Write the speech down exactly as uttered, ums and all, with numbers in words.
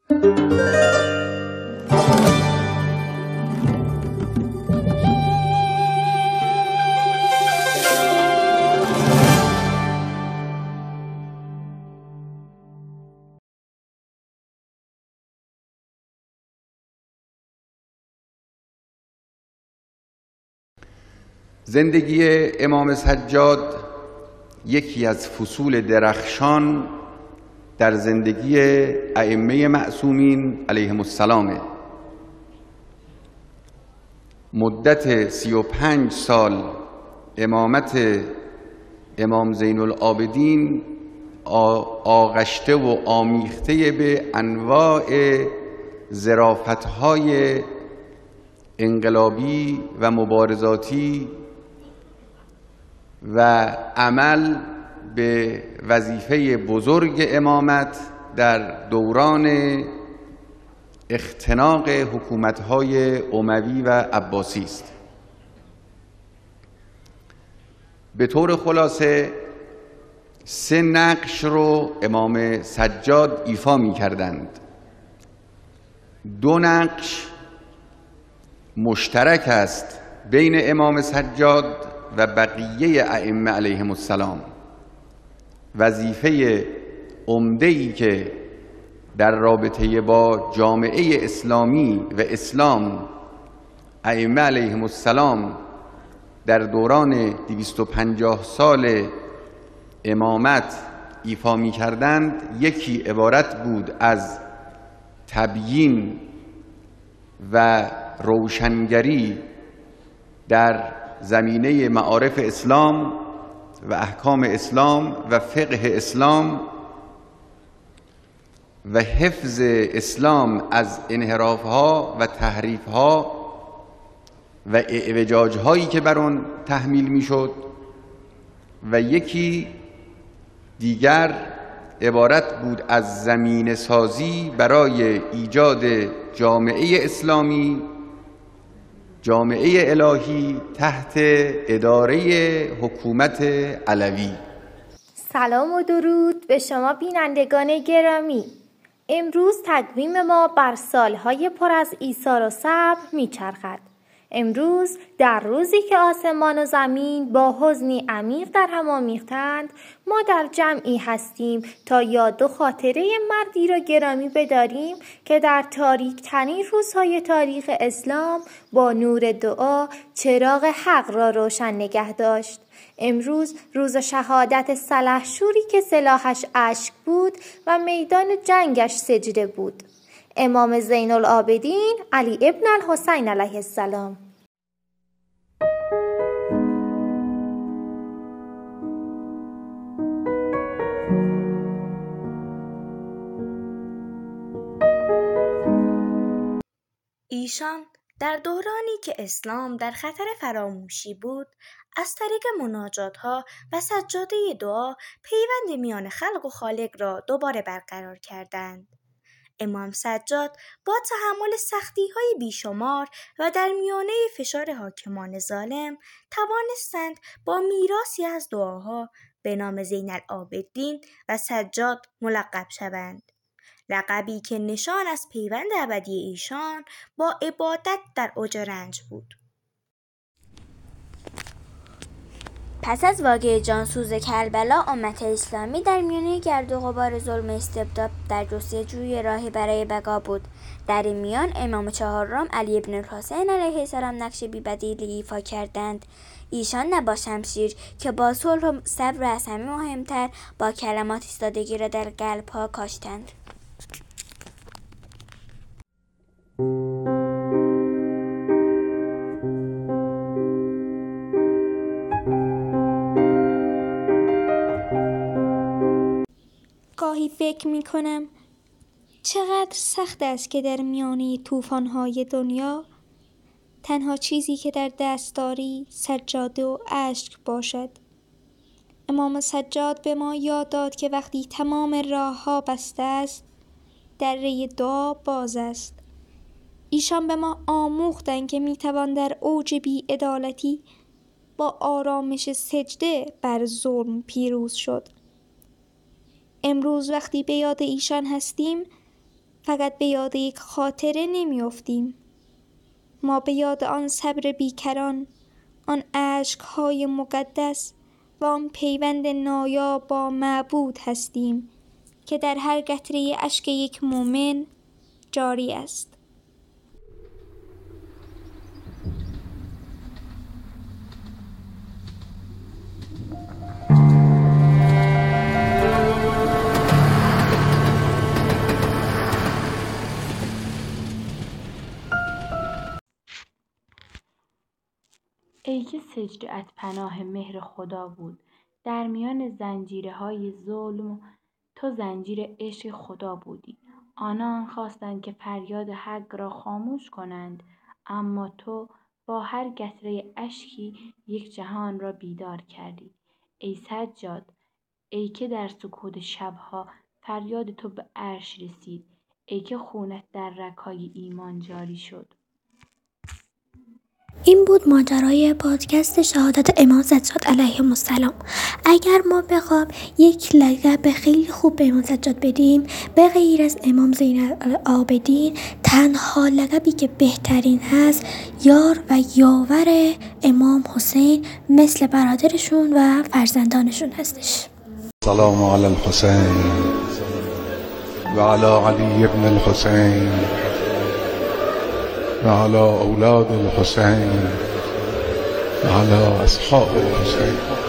زندگی امام سجاد یکی از فصول درخشان در زندگی ائمه معصومین علیهم السلام. مدت سی و پنج سال امامت امام زین العابدین آغشته و آمیخته به انواع ظرافت‌های انقلابی و مبارزاتی و عمل به وظیفه بزرگ امامت در دوران اختناق حکومت‌های اموی و عباسی است. به طور خلاصه سه نقش رو امام سجاد ایفا می کردند. دو نقش مشترک است بین امام سجاد و بقیه ائمه علیهم السلام. وظیفه عمده‌ای که در رابطه با جامعه اسلامی و اسلام ائمه علیهم السلام در دوران دویست و پنجاه سال امامت ایفا می کردند، یکی عبارت بود از تبیین و روشنگری در زمینه معارف اسلام و احکام اسلام و فقه اسلام و حفظ اسلام از انحراف‌ها و تحریف‌ها و اعوجاج‌هایی که بر آن تحمیل می‌شد، و یکی دیگر عبارت بود از زمینه سازی برای ایجاد جامعه اسلامی، جامعه الهی تحت اداره حکومت علوی. سلام و درود به شما بینندگان گرامی. امروز تقویم ما بر سالهای پر از ایثار و صبر میچرخد. امروز در روزی که آسمان و زمین با حزنی عمیق در هم آمیختند، ما در جمعی هستیم تا یاد و خاطره مردی را گرامی بداریم که در تاریک ترین روزهای تاریخ اسلام با نور دعا چراغ حق را روشن نگه داشت. امروز روز شهادت سلحشوری که سلاحش اشک بود و میدان جنگش سجده بود. امام زین العابدین علی ابن الحسین علیه السلام. ایشان در دورانی که اسلام در خطر فراموشی بود، از طریق مناجات‌ها و سجاده دعا پیوند میان خلق و خالق را دوباره برقرار کردند. امام سجاد با تحمل سختی‌های بیشمار و در میانه فشار حاکمان ظالم توانستند با میراثی از دعاها به نام زین العابدین و سجاد ملقب شوند. لقبی که نشان از پیوند ابدی ایشان با عبادت در اوج رنج بود. پس از واقعه جانسوز کربلا، امت اسلامی در میانه گرد و غبار ظلم استبداد در جستجوی راهی برای بقا بود. در این میان امام چهارم علی ابن الحسین علیه السلام نقش بی‌بدیلی ایفا کردند. ایشان نه با شمشیر که با صلح و صبر از همه مهمتر با کلمات ایستادگی را در قلب‌ها کاشتند. گاهی فکر می کنم چقدر سخت است که در میانه طوفان‌های دنیا تنها چیزی که در دست داری سجاده و اشک باشد. امام سجاد به ما یاد داد که وقتی تمام راه‌ها بسته است، دره دعا باز است. ایشان به ما آموختند که می توان در اوج بی‌عدالتی با آرامش سجده بر ظلم پیروز شد. امروز وقتی به یاد ایشان هستیم، فقط به یاد یک خاطره نمی افتیم. ما به یاد آن صبر بیکران، آن اشک‌های مقدس و آن پیوند نایاب با معبود هستیم که در هر قطره اشک یک مؤمن جاری است. ای که سجده‌ات پناه مهر خدا بود، در میان زنجیرهای ظلم تو زنجیر عشق خدا بودی. آنان خواستند که فریاد حق را خاموش کنند، اما تو با هر قطره اشکی یک جهان را بیدار کردی. ای سجاد، ای که در سکوت شبها فریاد تو به عرش رسید، ای که خونت در رگ‌های ایمان جاری شد. این بود ماجرای پادکست شهادت امام سجاد علیه السلام. اگر ما بخوام یک لقب خیلی خوب به امام سجاد بدیم به غیر از امام زین العابدین، تنها لقبی که بهترین هست یار و یاور امام حسین مثل برادرشون و فرزندانشون هستش. سلام علی الحسین و علی علی ابن الحسین و علی اولاد الحسین و علی اصحاب الحسین.